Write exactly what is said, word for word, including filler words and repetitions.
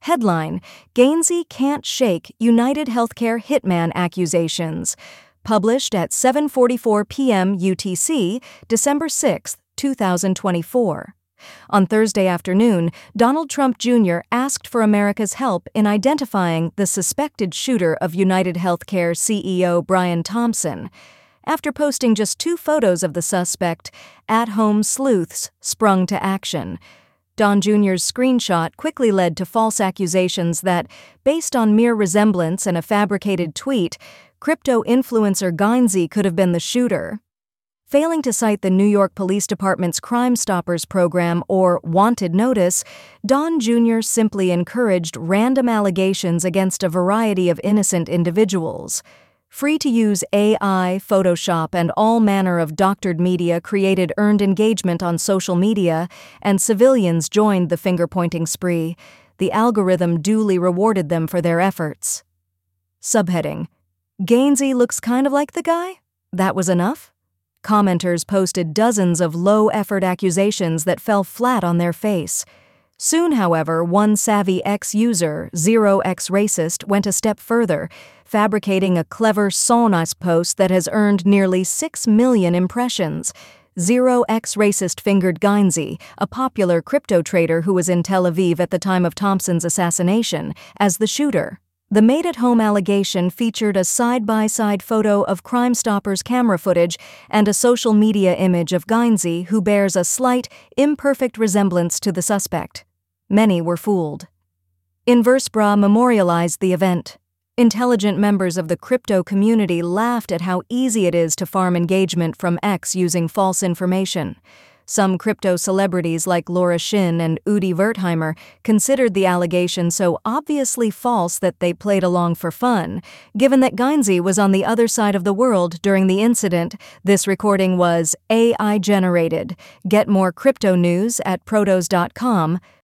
Headline: Gainsey can't shake United Healthcare hitman accusations. Published at seven forty-four p.m. U T C, December sixth, two thousand twenty-four. On Thursday afternoon, Donald Trump Junior asked for America's help in identifying the suspected shooter of United Healthcare C E O Brian Thompson. After posting just two photos of the suspect, at-home sleuths sprung to action. Don Junior's screenshot quickly led to false accusations that, based on mere resemblance and a fabricated tweet, crypto influencer Gainsey could have been the shooter. Failing to cite the New York Police Department's Crime Stoppers program or Wanted Notice, Don Junior simply encouraged random allegations against a variety of innocent individuals. Free-to-use A I, Photoshop, and all manner of doctored media created earned engagement on social media, and civilians joined the finger-pointing spree. The algorithm duly rewarded them for their efforts. Subheading: Gainsey looks kind of like the guy? That was enough? Commenters posted dozens of low-effort accusations that fell flat on their face. Soon, however, one savvy ex-user, zero x racist, went a step further, fabricating a clever Sonos post that has earned nearly six million impressions. zero x racist fingered Gainsey, a popular crypto trader who was in Tel Aviv at the time of Thompson's assassination, as the shooter. The made-at-home allegation featured a side-by-side photo of Crime Stoppers camera footage and a social media image of Gainsey who bears a slight, imperfect resemblance to the suspect. Many were fooled. Inversebra memorialized the event. Intelligent members of the crypto community laughed at how easy it is to farm engagement from X using false information. Some crypto celebrities like Laura Shin and Udi Wertheimer considered the allegation so obviously false that they played along for fun. Given that Gainsey was on the other side of the world during the incident, this recording was A I generated. Get more crypto news at protos dot com.